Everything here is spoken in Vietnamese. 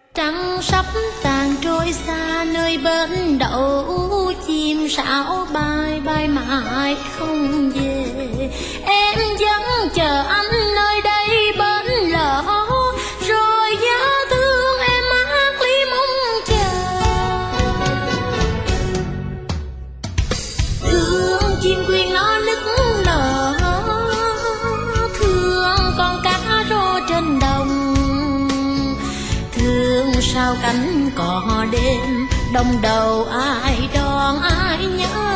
Trăng sắp tàn trôi xa nơi bến đậu, chim sáo bay bay mãi không về. Em vẫn chờ anh nơi đây bến lỡ, rồi nhớ thương em hát ly mong chờ. Thương chim quyên nó nức nở, thương con cá rô trên đồng, thương sao cánh cò đêm đông đầu ai đón ai nhớ.